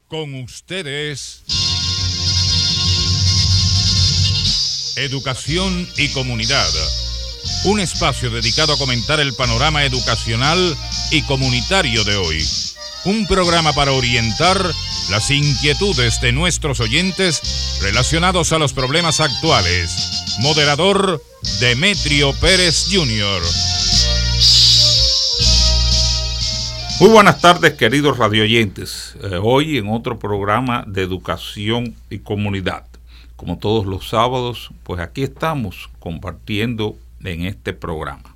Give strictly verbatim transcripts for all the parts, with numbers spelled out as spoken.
Con ustedes, Educación y Comunidad, un espacio dedicado a comentar el panorama educacional y comunitario de hoy. Un programa para orientar las inquietudes de nuestros oyentes relacionados a los problemas actuales. Moderador, Demetrio Pérez junior Muy buenas tardes, queridos radioyentes. Eh, hoy en otro programa de Educación y Comunidad. Como todos los sábados, pues aquí estamos compartiendo en este programa.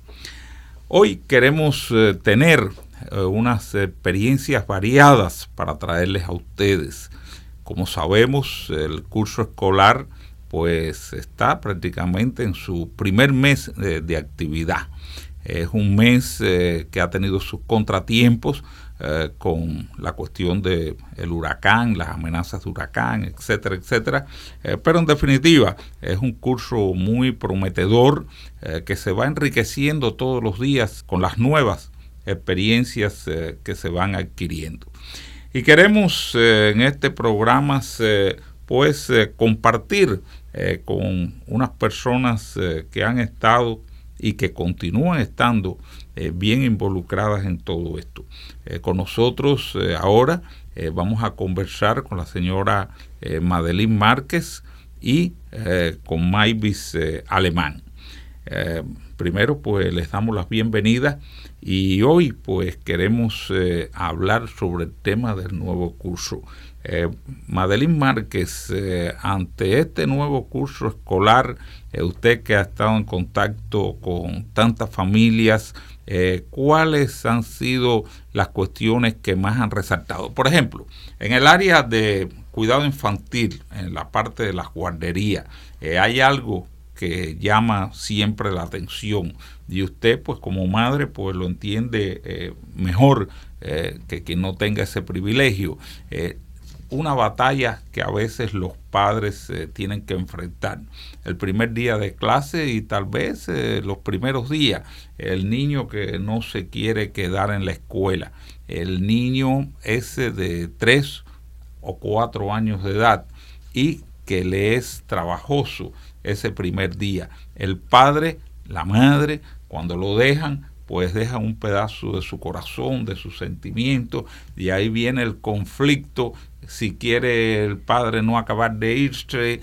Hoy queremos eh, tener eh, unas experiencias variadas para traerles a ustedes. Como sabemos, el curso escolar pues está prácticamente en su primer mes eh, de actividad. Es un mes eh, que ha tenido sus contratiempos eh, con la cuestión del huracán, las amenazas de huracán, etcétera, etcétera. Eh, pero en definitiva es un curso muy prometedor eh, que se va enriqueciendo todos los días con las nuevas experiencias eh, que se van adquiriendo. Y queremos eh, en este programa eh, pues eh, compartir eh, con unas personas eh, que han estado y que continúan estando eh, bien involucradas en todo esto. Eh, con nosotros eh, ahora eh, vamos a conversar con la señora eh, Madeline Márquez y eh, con Mayvis eh, Alemán. Eh, primero pues les damos las bienvenidas y hoy pues queremos eh, hablar sobre el tema del nuevo curso. Eh, Madeline Márquez, eh, ante este nuevo curso escolar, eh, usted que ha estado en contacto con tantas familias, eh, ¿cuáles han sido las cuestiones que más han resaltado? Por ejemplo, en el área de cuidado infantil, en la parte de las guarderías, eh, hay algo que llama siempre la atención y usted pues como madre pues lo entiende eh, mejor eh, que quien no tenga ese privilegio. Eh, una batalla que a veces los padres eh, tienen que enfrentar. El primer día de clase y tal vez eh, los primeros días, el niño que no se quiere quedar en la escuela, el niño ese de tres o cuatro años de edad y que le es trabajoso ese primer día. El padre, la madre, cuando lo dejan, pues dejan un pedazo de su corazón, de sus sentimientos, y ahí viene el conflicto, si quiere el padre no acabar de irse.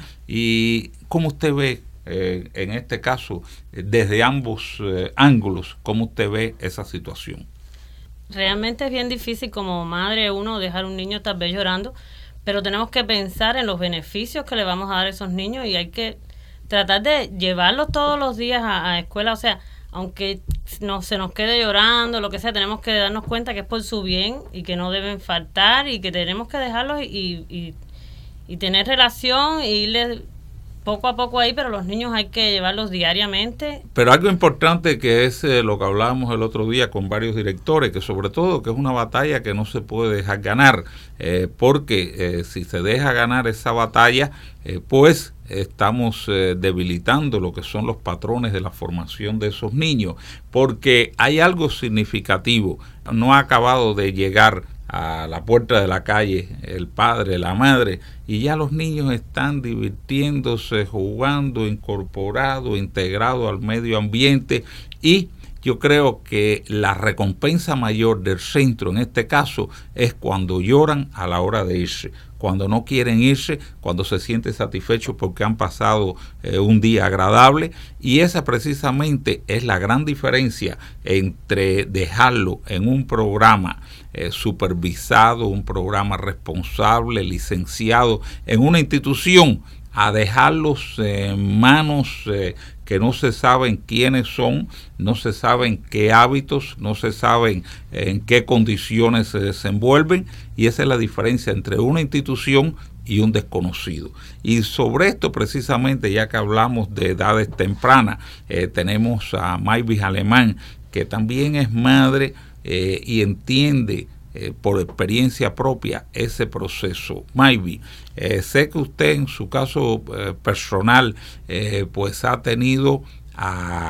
Y ¿cómo usted ve, eh, en este caso, desde ambos eh, ángulos, cómo usted ve esa situación? Realmente es bien difícil como madre uno dejar un niño tal vez llorando, pero tenemos que pensar en los beneficios que le vamos a dar a esos niños y hay que tratar de llevarlos todos los días a, a escuela. O sea, aunque no se nos quede llorando, lo que sea, tenemos que darnos cuenta que es por su bien y que no deben faltar y que tenemos que dejarlos y, y, y tener relación e irles poco a poco ahí, pero los niños hay que llevarlos diariamente. Pero algo importante que es eh, lo que hablábamos el otro día con varios directores, que sobre todo que es una batalla que no se puede dejar ganar, eh, porque eh, si se deja ganar esa batalla, eh, pues estamos eh, debilitando lo que son los patrones de la formación de esos niños, porque hay algo significativo. No ha acabado de llegar a la puerta de la calle el padre, la madre, y ya los niños están divirtiéndose, jugando, incorporados, integrados al medio ambiente. Y yo creo que la recompensa mayor del centro en este caso es cuando lloran a la hora de irse, cuando no quieren irse, cuando se sienten satisfechos porque han pasado eh, un día agradable. Y esa precisamente es la gran diferencia entre dejarlo en un programa eh, supervisado, un programa responsable, licenciado, en una institución, a dejarlos en manos eh, que no se saben quiénes son, no se saben qué hábitos, no se saben en qué condiciones se desenvuelven, y esa es la diferencia entre una institución y un desconocido. Y sobre esto precisamente, ya que hablamos de edades tempranas, eh, tenemos a Mayvis Alemán, que también es madre eh, y entiende Eh, por experiencia propia ese proceso. Mayvis, eh, sé que usted en su caso eh, personal eh, pues ha tenido a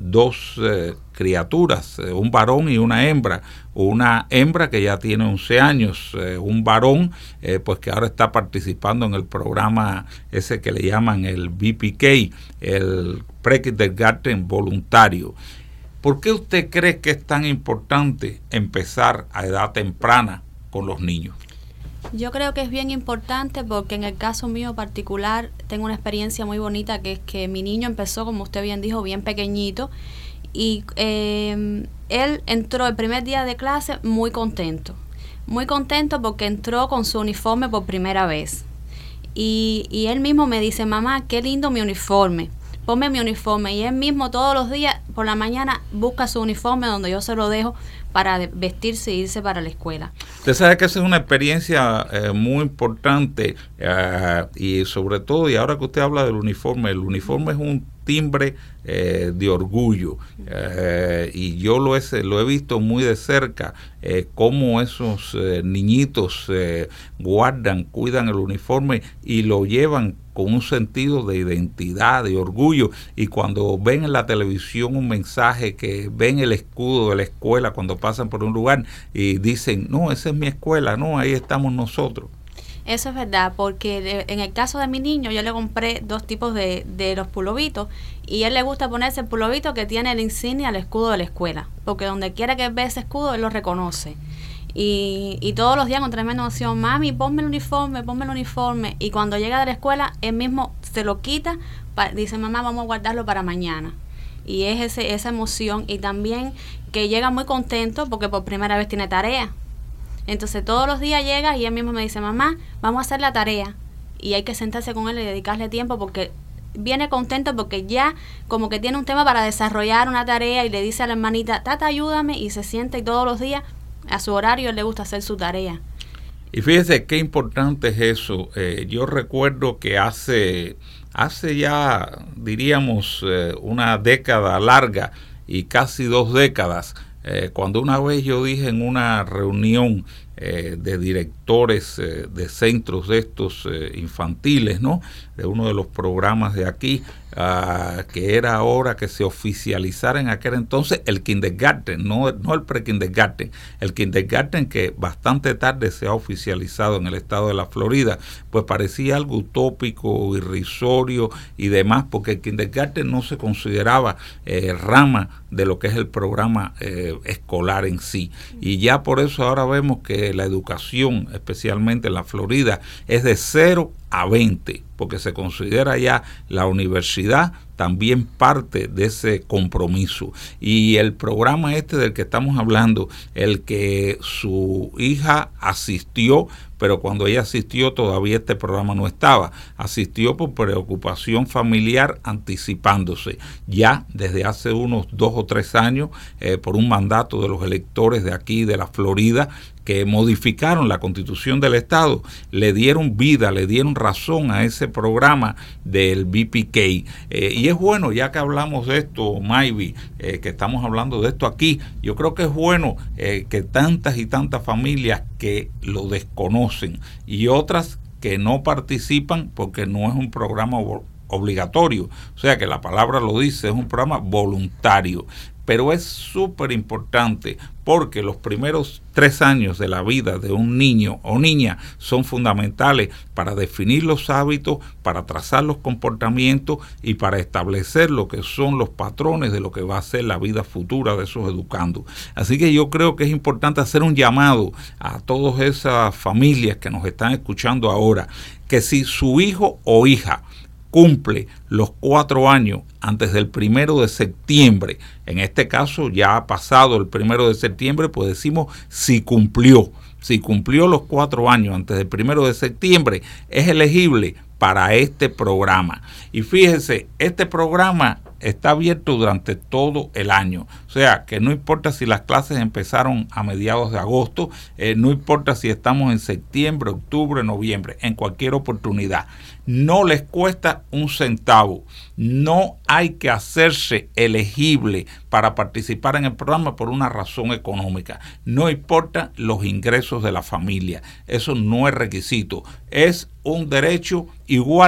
dos eh, criaturas, eh, un varón y una hembra. Una hembra que ya tiene once años, eh, un varón eh, pues que ahora está participando en el programa ese que le llaman el B P K, el Pre-Kindergarten voluntario. ¿Por qué usted cree que es tan importante empezar a edad temprana con los niños? Yo creo que es bien importante porque en el caso mío particular tengo una experiencia muy bonita, que es que mi niño empezó, como usted bien dijo, bien pequeñito, y eh, él entró el primer día de clase muy contento, muy contento porque entró con su uniforme por primera vez. Y, y él mismo me dice, mamá, qué lindo mi uniforme, ponme mi uniforme. Y él mismo todos los días por la mañana busca su uniforme donde yo se lo dejo para vestirse e irse para la escuela. Usted sabe que esa es una experiencia eh, muy importante eh, y sobre todo, y ahora que usted habla del uniforme, el uniforme es un timbre eh, de orgullo eh, y yo lo he, lo he visto muy de cerca, eh, cómo esos eh, niñitos eh, guardan, cuidan el uniforme y lo llevan con un sentido de identidad, de orgullo, y cuando ven en la televisión un mensaje, que ven el escudo de la escuela cuando pasan por un lugar y dicen, no, esa es mi escuela, no, ahí estamos nosotros. Eso es verdad, porque de, en el caso de mi niño yo le compré dos tipos de, de los pulovitos, y a él le gusta ponerse el pulovito que tiene la insignia, el escudo de la escuela, porque donde quiera que ve ese escudo él lo reconoce. Y, y todos los días con tremenda emoción, mami, ponme el uniforme, ponme el uniforme. Y cuando llega de la escuela, él mismo se lo quita, pa, dice, mamá, vamos a guardarlo para mañana. Y es ese, esa emoción, y también que llega muy contento porque por primera vez tiene tarea. Entonces todos los días llega y él mismo me dice, mamá, vamos a hacer la tarea. Y hay que sentarse con él y dedicarle tiempo porque viene contento porque ya como que tiene un tema para desarrollar una tarea, y le dice a la hermanita, tata, ayúdame, y se sienta, y todos los días a su horario él le gusta hacer su tarea. Y fíjese qué importante es eso. Eh, yo recuerdo que hace, hace ya, diríamos, eh, una década larga y casi dos décadas, eh, cuando una vez yo dije en una reunión eh, de directores eh, de centros de estos eh, infantiles, ¿no?, de uno de los programas de aquí, uh, que era hora que se oficializara en aquel entonces el kindergarten, no, no el pre-kindergarten, el kindergarten que bastante tarde se ha oficializado en el estado de la Florida, pues parecía algo utópico, irrisorio y demás, porque el kindergarten no se consideraba eh, rama de lo que es el programa eh, escolar en sí, y ya por eso ahora vemos que la educación, especialmente en la Florida, es de cero a veinte, porque se considera ya la universidad también parte de ese compromiso. Y el programa este del que estamos hablando, el que su hija asistió, pero cuando ella asistió todavía este programa no estaba, asistió por preocupación familiar anticipándose, ya desde hace unos dos o tres años, eh, por un mandato de los electores de aquí, de la Florida, que modificaron la Constitución del Estado, le dieron vida, le dieron razón a ese programa del B P K. Eh, y es bueno, ya que hablamos de esto, Maybe, eh, que estamos hablando de esto aquí, yo creo que es bueno eh, que tantas y tantas familias que lo desconocen y otras que no participan porque no es un programa obligatorio, o sea que la palabra lo dice, es un programa voluntario. Pero es súper importante porque los primeros tres años de la vida de un niño o niña son fundamentales para definir los hábitos, para trazar los comportamientos y para establecer lo que son los patrones de lo que va a ser la vida futura de esos educandos. Así que yo creo que es importante hacer un llamado a todas esas familias que nos están escuchando ahora, que si su hijo o hija cumple los cuatro años antes del primero de septiembre, en este caso ya ha pasado el primero de septiembre, pues decimos si cumplió, si cumplió los cuatro años antes del primero de septiembre, es elegible para este programa. Y fíjense, este programa está abierto durante todo el año, o sea que no importa si las clases empezaron a mediados de agosto, eh, no importa si estamos en septiembre, octubre, noviembre, en cualquier oportunidad. No les cuesta un centavo, no hay que hacerse elegible para participar en el programa por una razón económica, no importa los ingresos de la familia, eso no es requisito, es un derecho igual que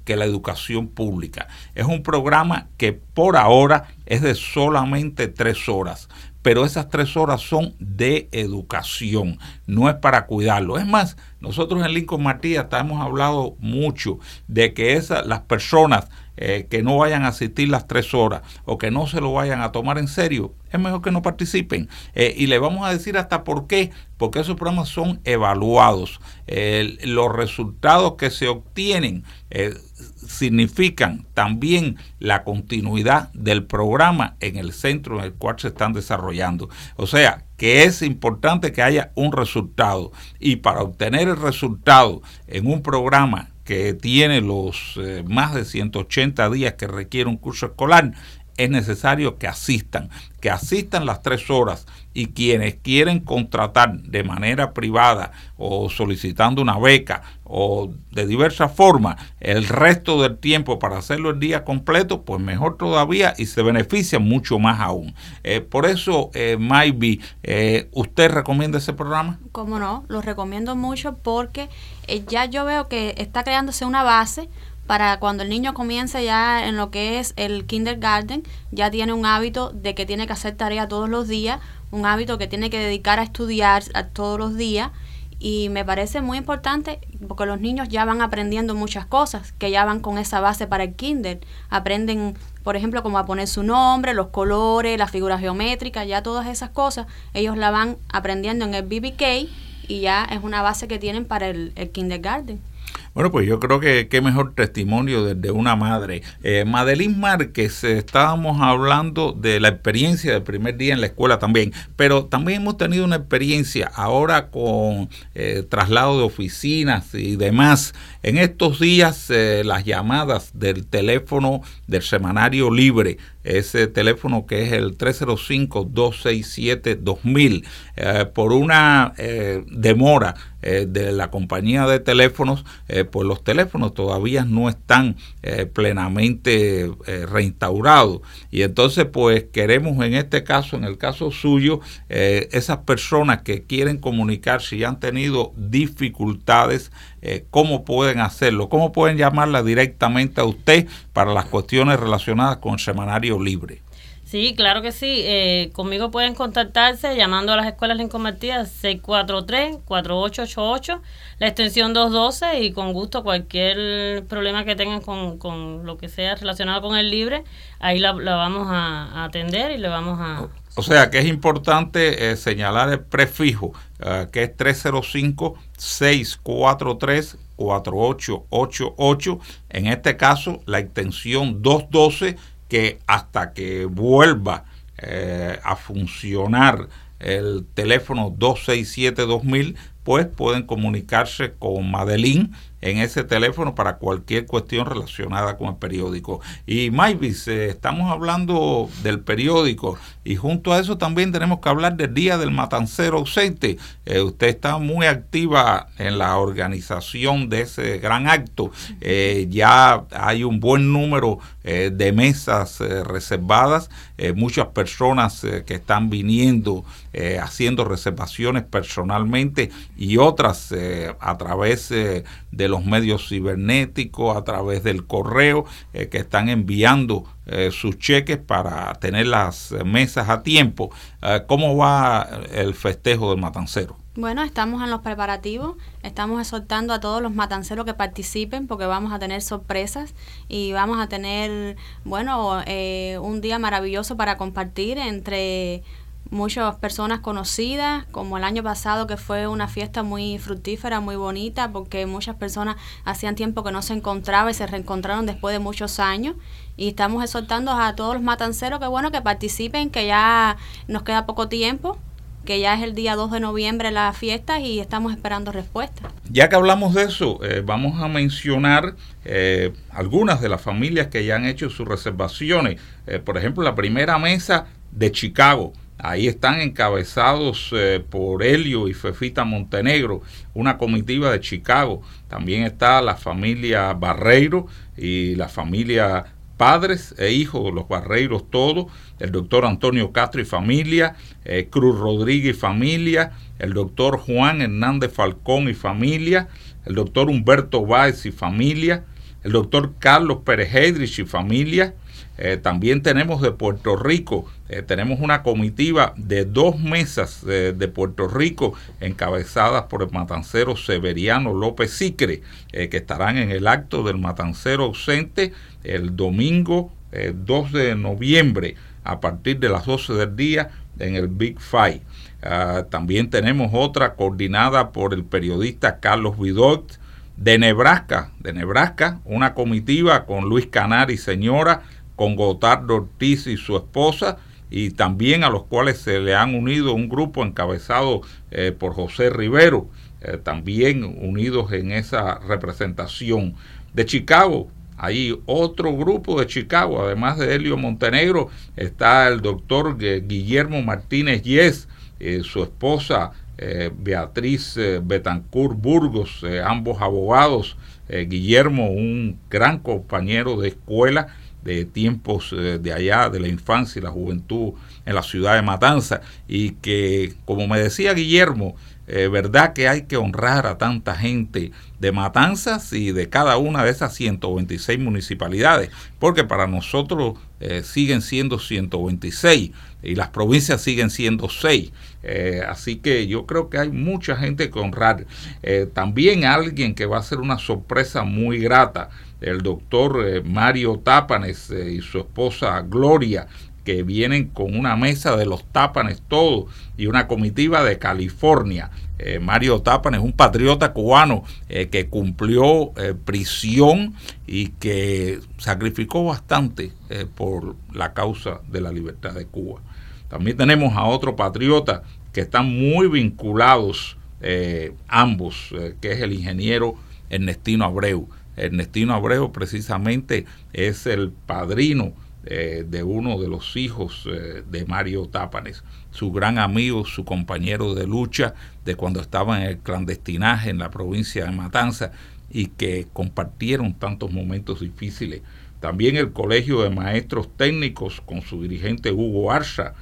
que la educación pública. Es un programa que por ahora es de solamente tres horas, pero esas tres horas son de educación, no es para cuidarlo. Es más, nosotros en Lincoln Matías hemos hablado mucho de que esa, las personas eh, que no vayan a asistir las tres horas o que no se lo vayan a tomar en serio, es mejor que no participen. Eh, y le vamos a decir hasta por qué, porque esos programas son evaluados. Eh, los resultados que se obtienen eh, significan también la continuidad del programa en el centro en el cual se están desarrollando. O sea, que es importante que haya un resultado, y para obtener el resultado en un programa que tiene los eh, más de ciento ochenta días que requiere un curso escolar, es necesario que asistan, que asistan las tres horas, y quienes quieren contratar de manera privada o solicitando una beca o de diversas formas el resto del tiempo para hacerlo el día completo, pues mejor todavía, y se benefician mucho más aún. Eh, por eso, eh, Maybe, eh, ¿usted recomienda ese programa? Cómo no, lo recomiendo mucho porque eh, ya yo veo que está creándose una base para cuando el niño comience ya en lo que es el kindergarten, ya tiene un hábito de que tiene que hacer tarea todos los días, un hábito que tiene que dedicar a estudiar a todos los días, y me parece muy importante porque los niños ya van aprendiendo muchas cosas, que ya van con esa base para el kinder, aprenden, por ejemplo, cómo a poner su nombre, los colores, las figuras geométricas, ya todas esas cosas, ellos la van aprendiendo en el B B K y ya es una base que tienen para el, el kindergarten. Bueno, pues yo creo que qué mejor testimonio desde una madre. Eh, Madeline Márquez, eh, estábamos hablando de la experiencia del primer día en la escuela también, pero también hemos tenido una experiencia ahora con eh, traslado de oficinas y demás. En estos días, eh, las llamadas del teléfono del Semanario Libre, ese teléfono que es el tres cero cinco, dos seis siete, dos mil, eh, por una eh, demora eh, de la compañía de teléfonos, eh, pues los teléfonos todavía no están eh, plenamente eh, reinstaurados, y entonces pues queremos en este caso, en el caso suyo, eh, esas personas que quieren comunicarse y han tenido dificultades, eh, ¿cómo pueden hacerlo? ¿Cómo pueden llamarla directamente a usted para las cuestiones relacionadas con el Semanario Libre? Sí, claro que sí. Eh, conmigo pueden contactarse llamando a las escuelas Lincoln Matías seis cuatro tres, cuatro ocho ocho ocho, la extensión doscientos doce, y con gusto cualquier problema que tengan con, con lo que sea relacionado con el libre, ahí la, la vamos a, a atender y le vamos a... O sea que es importante eh, señalar el prefijo, eh, que es tres cero cinco, seis cuatro tres, cuatro ocho ocho ocho, en este caso la extensión doscientos doce, que hasta que vuelva eh, a funcionar el teléfono dos seis siete, dos mil, pues pueden comunicarse con Madeline en ese teléfono para cualquier cuestión relacionada con el periódico. Y Mayvis, eh, estamos hablando del periódico, y junto a eso también tenemos que hablar del Día del Matancero Ausente. Eh, usted está muy activa en la organización de ese gran acto. Eh, ya hay un buen número eh, de mesas eh, reservadas, eh, muchas personas eh, que están viniendo, eh, haciendo reservaciones personalmente, y otras eh, a través eh, de los medios cibernéticos, a través del correo, eh, que están enviando eh, sus cheques para tener las mesas a tiempo. Eh, ¿Cómo va el festejo del Matancero? Bueno, estamos en los preparativos, estamos exhortando a todos los matanceros que participen, porque vamos a tener sorpresas y vamos a tener, bueno, eh, un día maravilloso para compartir entre muchas personas conocidas, como el año pasado, que fue una fiesta muy fructífera, muy bonita, porque muchas personas hacían tiempo que no se encontraban y se reencontraron después de muchos años. Y estamos exhortando a todos los matanceros que bueno que participen, que ya nos queda poco tiempo, que ya es el día dos de noviembre la fiesta, y estamos esperando respuestas. Ya que hablamos de eso, eh, vamos a mencionar eh, algunas de las familias que ya han hecho sus reservaciones. Eh, por ejemplo, la primera mesa de Chicago. Ahí están encabezados eh, por Helio y Fefita Montenegro, una comitiva de Chicago. También está la familia Barreiro y la familia padres e hijos, los Barreiros todos, el doctor Antonio Castro y familia, eh, Cruz Rodríguez y familia, el doctor Juan Hernández Falcón y familia, el doctor Humberto Báez y familia, el doctor Carlos Pérez Heydrich y familia. Eh, también tenemos de Puerto Rico, eh, tenemos una comitiva de dos mesas eh, de Puerto Rico encabezadas por el matancero Severiano López Sicre, eh, que estarán en el acto del matancero ausente el domingo eh, dos de noviembre a partir de las doce del día en el Big Five. Uh, también tenemos otra coordinada por el periodista Carlos Vidot de Nebraska, de Nebraska, una comitiva con Luis Canari, señora, con Gotardo Ortiz y su esposa, y también a los cuales se le han unido un grupo encabezado eh, por José Rivero, eh, también unidos en esa representación. De Chicago, hay otro grupo de Chicago, además de Helio Montenegro, está el doctor Guillermo Martínez Yes, eh, su esposa eh, Beatriz eh, Betancourt Burgos, eh, ambos abogados, eh, Guillermo, un gran compañero de escuela, de tiempos eh, de allá, de la infancia y la juventud en la ciudad de Matanzas, y que, como me decía Guillermo, eh, verdad que hay que honrar a tanta gente de Matanzas y de cada una de esas ciento veintiséis municipalidades, porque para nosotros eh, siguen siendo ciento veintiséis y las provincias siguen siendo seis, eh, así que yo creo que hay mucha gente que honrar. Eh, también alguien que va a ser una sorpresa muy grata, el doctor eh, Mario Tápanes eh, y su esposa Gloria, que vienen con una mesa de los Tápanes todos y una comitiva de California. Eh, Mario Tápanes, un patriota cubano eh, que cumplió eh, prisión y que sacrificó bastante eh, por la causa de la libertad de Cuba. También tenemos a otro patriota que están muy vinculados eh, ambos, eh, que es el ingeniero Ernestino Abreu. Ernestino Abreu precisamente es el padrino eh, de uno de los hijos eh, de Mario Tápanes, su gran amigo, su compañero de lucha de cuando estaba en el clandestinaje en la provincia de Matanzas y que compartieron tantos momentos difíciles. También el Colegio de Maestros Técnicos con su dirigente Hugo Arza,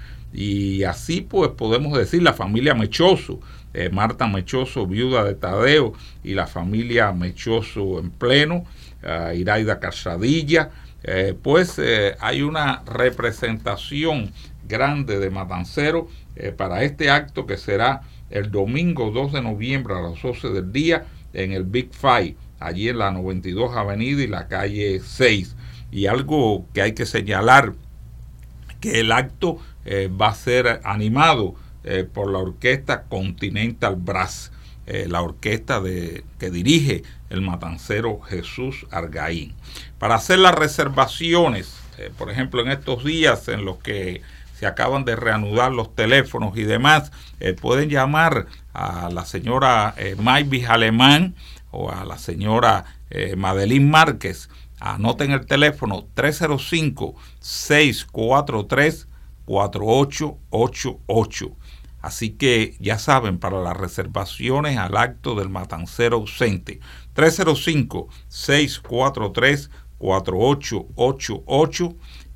y así pues podemos decir la familia Mechoso, eh, Marta Mechoso, viuda de Tadeo, y la familia Mechoso en pleno, uh, Iraida Casadilla, eh, pues eh, hay una representación grande de matanceros eh, para este acto que será el domingo dos de noviembre a las doce del día en el Big Five, allí en la noventa y dos Avenida y la calle seis. Y algo que hay que señalar, que el acto eh, va a ser animado eh, por la orquesta Continental Brass, eh, la orquesta de, que dirige el matancero Jesús Argaín. Para hacer las reservaciones, eh, por ejemplo, en estos días en los que se acaban de reanudar los teléfonos y demás, eh, pueden llamar a la señora eh, Mayvis Alemán o a la señora eh, Madeline Márquez. Anoten el teléfono tres cero cinco, seis cuatro tres, cuatro ocho ocho ocho. Así que ya saben, para las reservaciones al acto del matancero ausente, tres cero cinco, seis cuatro tres, cuatro ocho ocho ocho,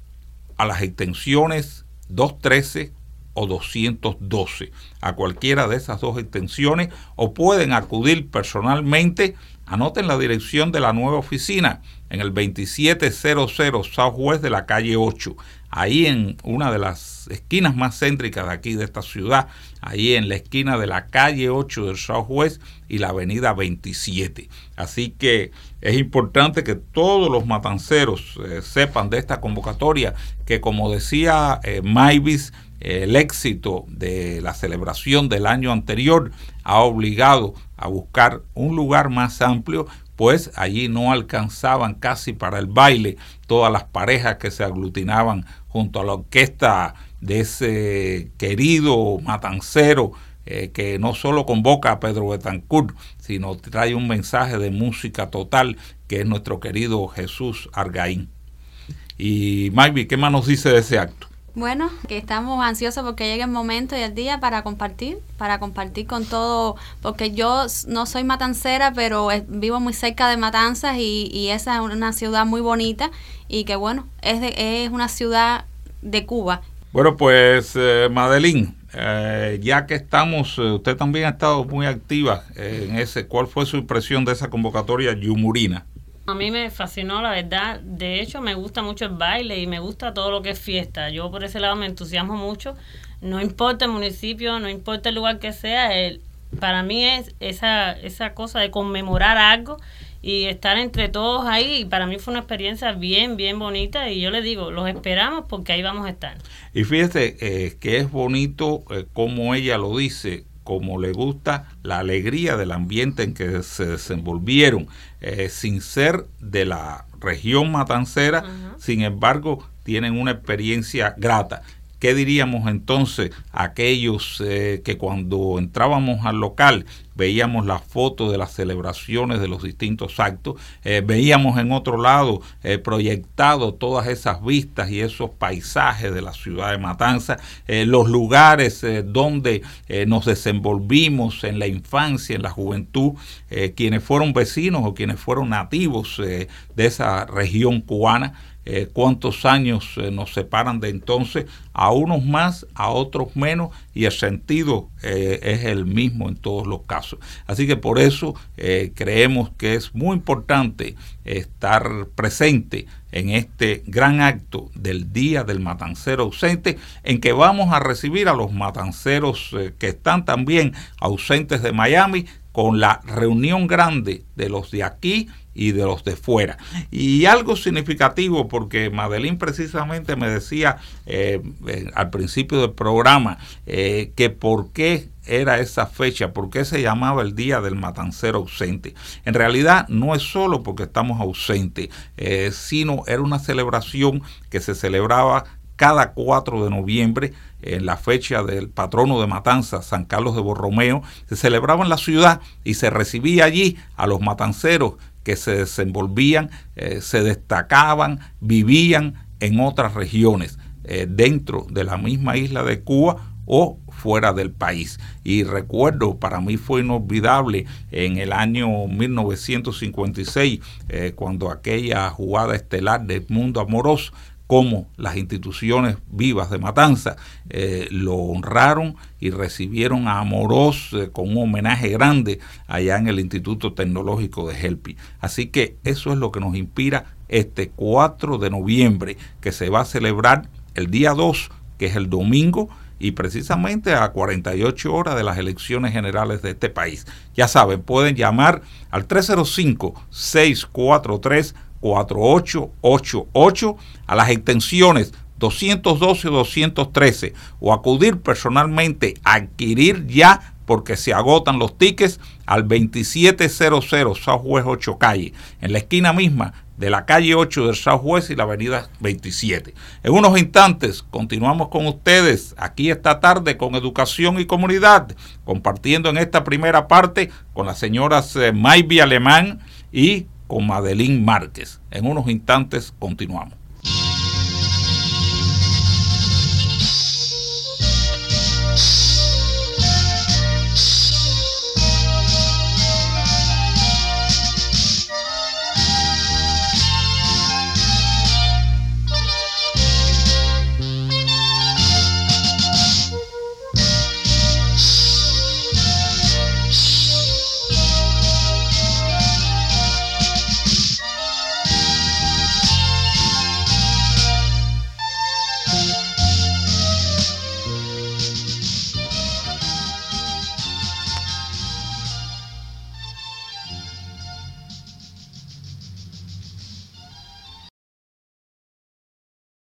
a las extensiones doscientos trece o doscientos doce, a cualquiera de esas dos extensiones, o pueden acudir personalmente. Anoten la dirección de la nueva oficina en el veintisiete cero cero Southwest de la calle ocho, ahí en una de las esquinas más céntricas de aquí de esta ciudad, ahí en la esquina de la calle ocho del Southwest y la avenida veintisiete. Así que es importante que todos los matanceros eh, sepan de esta convocatoria, que como decía eh, Mayvis, eh, el éxito de la celebración del año anterior ha obligado a buscar un lugar más amplio, pues allí no alcanzaban casi para el baile todas las parejas que se aglutinaban junto a la orquesta de ese querido matancero eh, que no solo convoca a Pedro Betancourt, sino trae un mensaje de música total, que es nuestro querido Jesús Argaín. Y Mayvi, ¿qué más nos dice de ese acto? Bueno, que estamos ansiosos porque llegue el momento y el día para compartir, para compartir con todo, porque yo no soy matancera, pero vivo muy cerca de Matanzas y, y esa es una ciudad muy bonita y que bueno, es, de, es una ciudad de Cuba. Bueno, pues eh, Madeline, eh, ya que estamos, eh, usted también ha estado muy activa eh, en ese, ¿cuál fue su impresión de esa convocatoria yumurina? A mí me fascinó, la verdad. De hecho, me gusta mucho el baile y me gusta todo lo que es fiesta. Yo por ese lado me entusiasmo mucho. No importa el municipio, no importa el lugar que sea, el, para mí es esa, esa cosa de conmemorar algo y estar entre todos ahí. Y para mí fue una experiencia bien, bien bonita. Y yo les digo, los esperamos porque ahí vamos a estar. Y fíjate eh, que es bonito eh, como ella lo dice, como le gusta la alegría del ambiente en que se desenvolvieron, eh, sin ser de la región matancera, uh-huh. Sin embargo, tienen una experiencia grata. ¿Qué diríamos entonces a aquellos eh, que cuando entrábamos al local veíamos las fotos de las celebraciones de los distintos actos, eh, veíamos en otro lado eh, proyectado todas esas vistas y esos paisajes de la ciudad de Matanzas, eh, los lugares eh, donde eh, nos desenvolvimos en la infancia, en la juventud, eh, quienes fueron vecinos o quienes fueron nativos eh, de esa región cubana? Eh, cuántos años eh, nos separan de entonces, a unos más, a otros menos, y el sentido eh, es el mismo en todos los casos. Así que por eso eh, creemos que es muy importante estar presente en este gran acto del Día del Matancero Ausente, en que vamos a recibir a los matanceros eh, que están también ausentes de Miami, con la reunión grande de los de aquí y de los de fuera. Y algo significativo, porque Madeline precisamente me decía eh, eh, al principio del programa eh, que por qué era esa fecha, por qué se llamaba el Día del Matancero Ausente. En realidad no es solo porque estamos ausentes, eh, sino era una celebración que se celebraba cada cuatro de noviembre, en la fecha del patrono de Matanzas, San Carlos de Borromeo. Se celebraba en la ciudad y se recibía allí a los matanceros que se desenvolvían, eh, se destacaban, vivían en otras regiones, eh, dentro de la misma isla de Cuba o fuera del país. Y recuerdo, para mí fue inolvidable en el año mil novecientos cincuenta y seis, eh, cuando aquella jugada estelar de Edmundo Amorós, cómo las instituciones vivas de Matanzas eh, lo honraron y recibieron a Amorós eh, con un homenaje grande allá en el Instituto Tecnológico de Gelpi. Así que eso es lo que nos inspira este cuatro de noviembre, que se va a celebrar el día dos, que es el domingo, y precisamente a cuarenta y ocho horas de las elecciones generales de este país. Ya saben, pueden llamar al tres cero cinco, seis cuatro tres, cuatro ocho ocho ocho a las extensiones doscientos doce o doscientos trece, o acudir personalmente a adquirir ya, porque se agotan los tickets, al veintisiete cero cero Southwest ocho Calle, en la esquina misma de la calle ocho del Southwest y la avenida veintisiete. En unos instantes continuamos con ustedes aquí esta tarde con Educación y Comunidad, compartiendo en esta primera parte con las señoras eh, Maybi Alemán y con Madeline Márquez. En unos instantes continuamos.